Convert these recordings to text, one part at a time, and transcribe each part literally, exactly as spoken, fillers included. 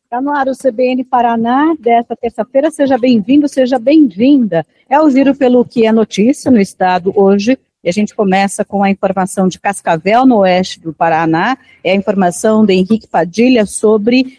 Está no ar o C B N Paraná desta terça-feira. Seja bem-vindo, seja bem-vinda. É o giro pelo que é notícia no estado hoje. E a gente começa com a informação de Cascavel, no oeste do Paraná. É a informação de Henrique Padilha sobre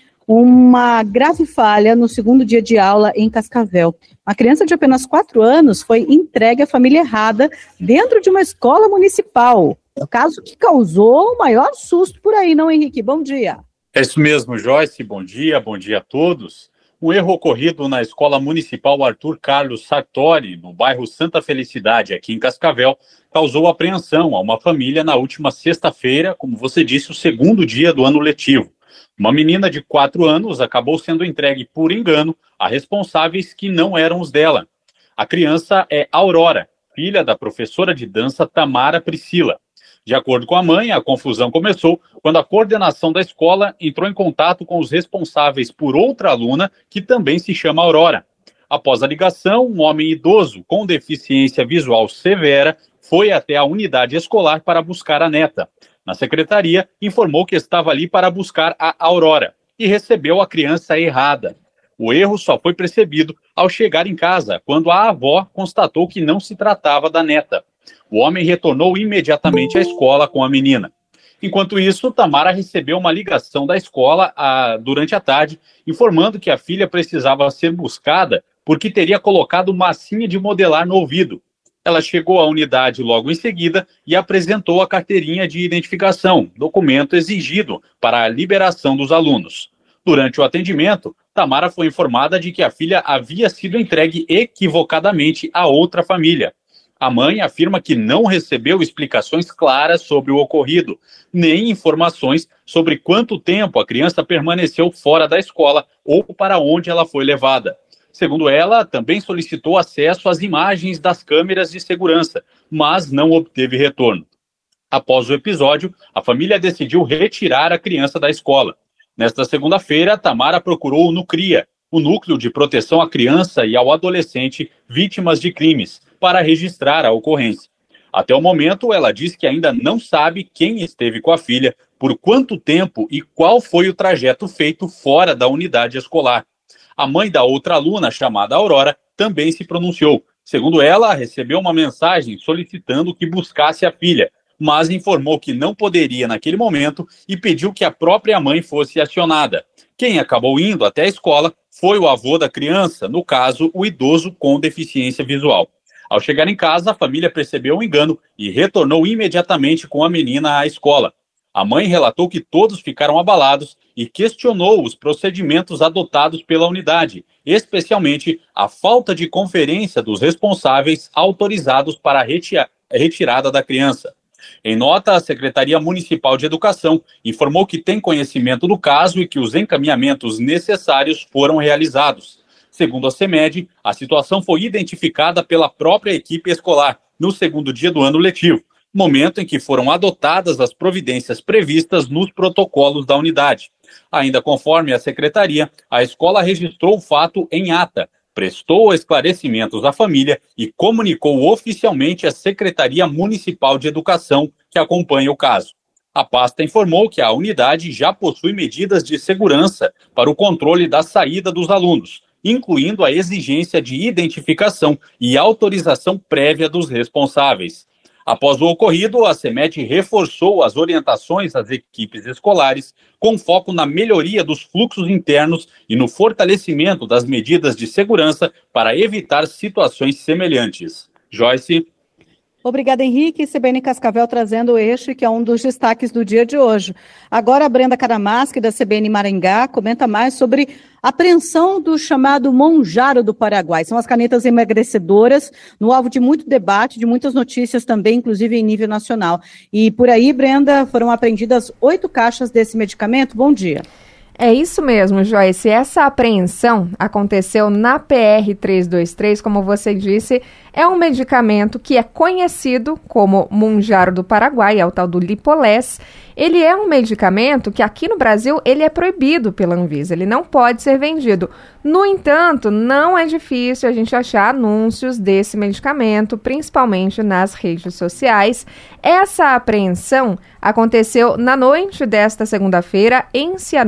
uma grave falha no segundo dia de aula em Cascavel. Uma criança de apenas quatro anos foi entregue à família errada dentro de uma escola municipal. É o caso que causou o maior susto por aí, não, Henrique? Bom dia. É isso mesmo, Joyce. Bom dia, bom dia a todos. Um erro ocorrido na Escola Municipal Arthur Carlos Sartori, no bairro Santa Felicidade, aqui em Cascavel, causou apreensão a uma família na última sexta-feira, como você disse, o segundo dia do ano letivo. Uma menina de quatro anos acabou sendo entregue por engano a responsáveis que não eram os dela. A criança é Aurora, filha da professora de dança Tamara Priscila. De acordo com a mãe, a confusão começou quando a coordenação da escola entrou em contato com os responsáveis por outra aluna, que também se chama Aurora. Após a ligação, um homem idoso com deficiência visual severa foi até a unidade escolar para buscar a neta. Na secretaria, informou que estava ali para buscar a Aurora e recebeu a criança errada. O erro só foi percebido ao chegar em casa, quando a avó constatou que não se tratava da neta. O homem retornou imediatamente à escola com a menina. Enquanto isso, Tamara recebeu uma ligação da escola a, durante a tarde, informando que a filha precisava ser buscada porque teria colocado massinha de modelar no ouvido. Ela chegou à unidade logo em seguida e apresentou a carteirinha de identificação, documento exigido para a liberação dos alunos. Durante o atendimento, Tamara foi informada de que a filha havia sido entregue equivocadamente a outra família. A mãe afirma que não recebeu explicações claras sobre o ocorrido, nem informações sobre quanto tempo a criança permaneceu fora da escola ou para onde ela foi levada. Segundo ela, também solicitou acesso às imagens das câmeras de segurança, mas não obteve retorno. Após o episódio, a família decidiu retirar a criança da escola. Nesta segunda-feira, Tamara procurou o NUCRIA, o Núcleo de Proteção à Criança e ao Adolescente Vítimas de Crimes, para registrar a ocorrência. Até o momento, ela diz que ainda não sabe quem esteve com a filha, por quanto tempo e qual foi o trajeto feito fora da unidade escolar. A mãe da outra aluna, chamada Aurora, também se pronunciou. Segundo ela, recebeu uma mensagem solicitando que buscasse a filha, mas informou que não poderia naquele momento e pediu que a própria mãe fosse acionada. Quem acabou indo até a escola foi o avô da criança, no caso, o idoso com deficiência visual. Ao chegar em casa, a família percebeu o engano e retornou imediatamente com a menina à escola. A mãe relatou que todos ficaram abalados e questionou os procedimentos adotados pela unidade, especialmente a falta de conferência dos responsáveis autorizados para a retira- retirada da criança. Em nota, a Secretaria Municipal de Educação informou que tem conhecimento do caso e que os encaminhamentos necessários foram realizados. Segundo a CEMED, a situação foi identificada pela própria equipe escolar no segundo dia do ano letivo, momento em que foram adotadas as providências previstas nos protocolos da unidade. Ainda conforme a secretaria, a escola registrou o fato em ata, prestou esclarecimentos à família e comunicou oficialmente à Secretaria Municipal de Educação, que acompanha o caso. A pasta informou que a unidade já possui medidas de segurança para o controle da saída dos alunos, incluindo a exigência de identificação e autorização prévia dos responsáveis. Após o ocorrido, a CEMED reforçou as orientações às equipes escolares, com foco na melhoria dos fluxos internos e no fortalecimento das medidas de segurança para evitar situações semelhantes. Joyce. Obrigada, Henrique. C B N Cascavel trazendo este, que é um dos destaques do dia de hoje. Agora, a Brenda Caramaschi, da C B N Maringá, comenta mais sobre a apreensão do chamado Monjaro do Paraguai. São as canetas emagrecedoras, no alvo de muito debate, de muitas notícias também, inclusive em nível nacional. E por aí, Brenda, foram apreendidas oito caixas desse medicamento. Bom dia. É isso mesmo, Joyce. Essa apreensão aconteceu na P R trezentos e vinte e três, como você disse, é um medicamento que é conhecido como Monjaro do Paraguai, é o tal do Lipolés. Ele é um medicamento que aqui no Brasil ele é proibido pela Anvisa, ele não pode ser vendido. No entanto, não é difícil a gente achar anúncios desse medicamento, principalmente nas redes sociais. Essa apreensão aconteceu na noite desta segunda-feira em Cianorte,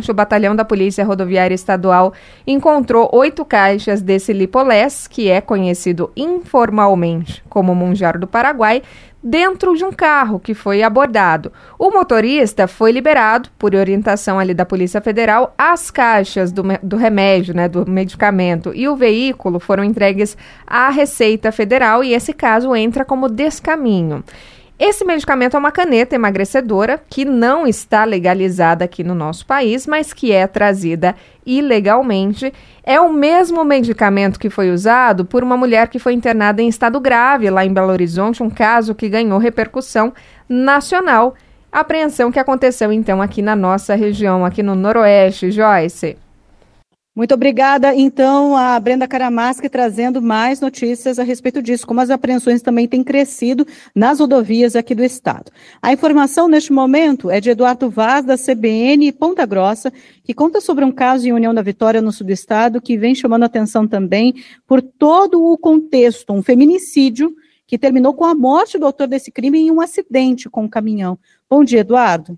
o batalhão da Polícia Rodoviária Estadual encontrou oito caixas desse Lipolés, que é conhecido informalmente como Monjaro do Paraguai, dentro de um carro que foi abordado. O motorista foi liberado, por orientação ali da Polícia Federal. As caixas do, do remédio, né, do medicamento e o veículo foram entregues à Receita Federal e esse caso entra como descaminho. Esse medicamento é uma caneta emagrecedora que não está legalizada aqui no nosso país, mas que é trazida ilegalmente. É o mesmo medicamento que foi usado por uma mulher que foi internada em estado grave lá em Belo Horizonte, um caso que ganhou repercussão nacional. A apreensão que aconteceu então aqui na nossa região, aqui no Noroeste, Joyce. Muito obrigada, então, a Brenda Caramaschi trazendo mais notícias a respeito disso, como as apreensões também têm crescido nas rodovias aqui do estado. A informação neste momento é de Eduardo Vaz, da C B N Ponta Grossa, que conta sobre um caso em União da Vitória, no sul do estado, que vem chamando a atenção também por todo o contexto, um feminicídio que terminou com a morte do autor desse crime em um acidente com um caminhão. Bom dia, Eduardo.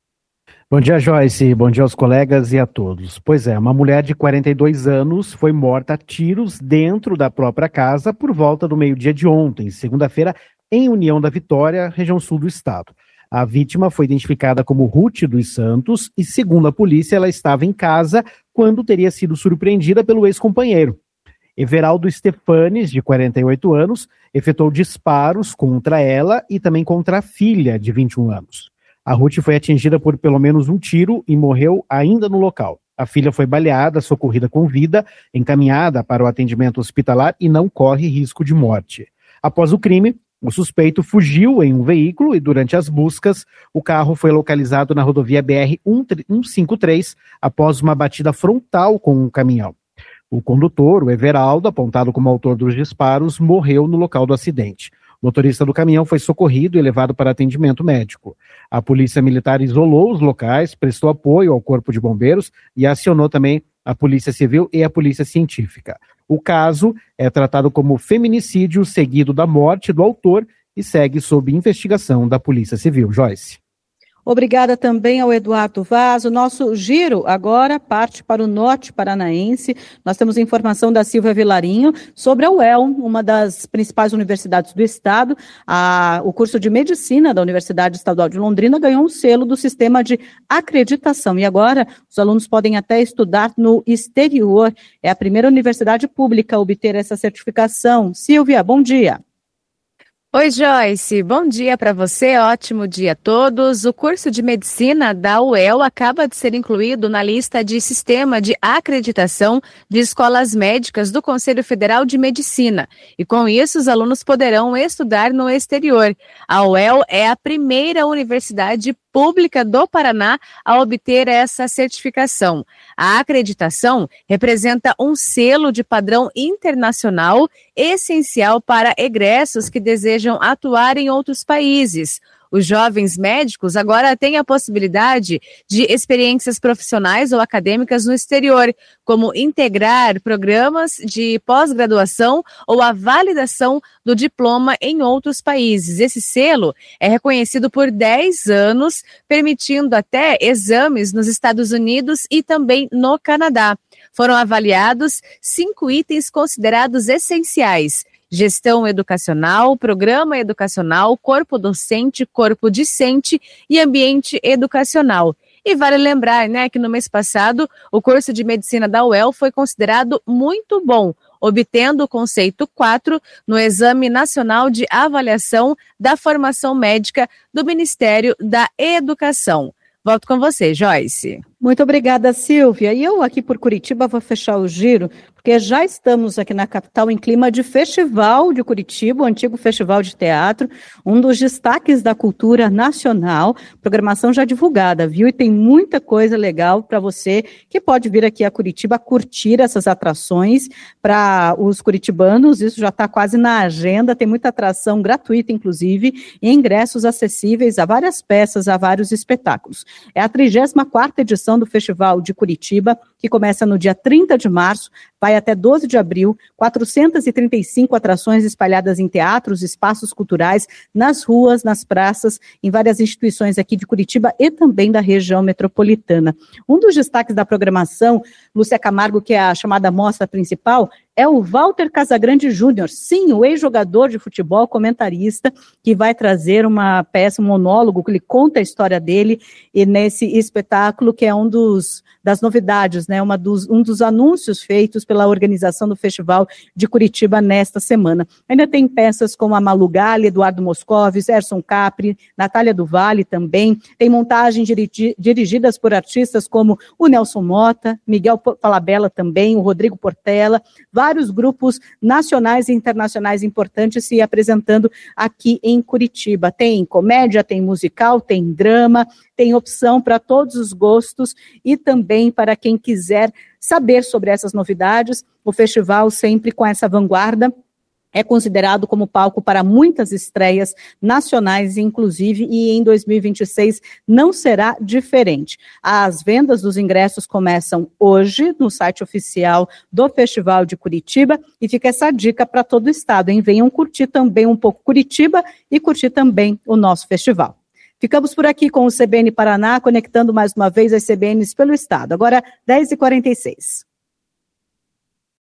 Bom dia, Joyce. Bom dia aos colegas e a todos. Pois é, uma mulher de quarenta e dois anos foi morta a tiros dentro da própria casa por volta do meio-dia de ontem, segunda-feira, em União da Vitória, região sul do estado. A vítima foi identificada como Ruth dos Santos e, segundo a polícia, ela estava em casa quando teria sido surpreendida pelo ex-companheiro. Everaldo Stefanes, de quarenta e oito anos, efetuou disparos contra ela e também contra a filha, de vinte e um anos. A Ruth foi atingida por pelo menos um tiro e morreu ainda no local. A filha foi baleada, socorrida com vida, encaminhada para o atendimento hospitalar e não corre risco de morte. Após o crime, o suspeito fugiu em um veículo e durante as buscas, o carro foi localizado na rodovia B R cento e cinquenta e três após uma batida frontal com um caminhão. O condutor, o Everaldo, apontado como autor dos disparos, morreu no local do acidente. O motorista do caminhão foi socorrido e levado para atendimento médico. A polícia militar isolou os locais, prestou apoio ao corpo de bombeiros e acionou também a polícia civil e a polícia científica. O caso é tratado como feminicídio seguido da morte do autor e segue sob investigação da Polícia Civil. Joyce. Obrigada também ao Eduardo Vaz. O nosso giro agora parte para o norte paranaense. Nós temos informação da Silvia Vilarinho sobre a U E L, uma das principais universidades do estado. A, o curso de medicina da Universidade Estadual de Londrina ganhou um selo do sistema de acreditação e agora os alunos podem até estudar no exterior. É a primeira universidade pública a obter essa certificação. Silvia, bom dia. Oi, Joyce. Bom dia para você, ótimo dia a todos. O curso de medicina da U E L acaba de ser incluído na lista de sistema de acreditação de escolas médicas do Conselho Federal de Medicina. E com isso, os alunos poderão estudar no exterior. A U E L é a primeira universidade pública do Paraná a obter essa certificação. A acreditação representa um selo de padrão internacional essencial para egressos que desejam atuar em outros países. Os jovens médicos agora têm a possibilidade de experiências profissionais ou acadêmicas no exterior, como integrar programas de pós-graduação ou a validação do diploma em outros países. Esse selo é reconhecido por dez anos, permitindo até exames nos Estados Unidos e também no Canadá. Foram avaliados cinco itens considerados essenciais: gestão educacional, programa educacional, corpo docente, corpo discente e ambiente educacional. E vale lembrar, né, que no mês passado o curso de medicina da U E L foi considerado muito bom, obtendo o conceito quatro no Exame Nacional de Avaliação da Formação Médica do Ministério da Educação. Volto com você, Joyce. Muito obrigada, Silvia. E eu aqui por Curitiba vou fechar o giro, porque já estamos aqui na capital em clima de Festival de Curitiba, o antigo Festival de Teatro, um dos destaques da cultura nacional, programação já divulgada, viu? E tem muita coisa legal para você que pode vir aqui a Curitiba curtir essas atrações para os curitibanos, isso já está quase na agenda, tem muita atração gratuita, inclusive, e ingressos acessíveis a várias peças, a vários espetáculos. É a trigésima quarta edição do Festival de Curitiba, que começa no dia trinta de março, vai até doze de abril, quatrocentas e trinta e cinco atrações espalhadas em teatros, espaços culturais, nas ruas, nas praças, em várias instituições aqui de Curitiba e também da região metropolitana. Um dos destaques da programação, Lúcia Camargo, que é a chamada mostra principal, é o Walter Casagrande Júnior, sim, o ex-jogador de futebol, comentarista, que vai trazer uma peça, um monólogo, que ele conta a história dele, e nesse espetáculo, que é um dos, das novidades, né, uma dos, um dos anúncios feitos pela organização do Festival de Curitiba nesta semana. Ainda tem peças como a Malu Gali, Eduardo Moscovis, Erson Capri, Natália do Vale também, tem montagens dirigi, dirigidas por artistas como o Nelson Mota, Miguel Falabella também, o Rodrigo Portela, vários grupos nacionais e internacionais importantes se apresentando aqui em Curitiba. Tem comédia, tem musical, tem drama, tem opção para todos os gostos e também para quem quiser saber sobre essas novidades. O festival sempre com essa vanguarda é considerado como palco para muitas estreias nacionais, inclusive, e em dois mil e vinte e seis não será diferente. As vendas dos ingressos começam hoje no site oficial do Festival de Curitiba e fica essa dica para todo o estado, hein? Venham curtir também um pouco Curitiba e curtir também o nosso festival. Ficamos por aqui com o C B N Paraná, conectando mais uma vez as C B Ns pelo estado. Agora, dez e quarenta e seis.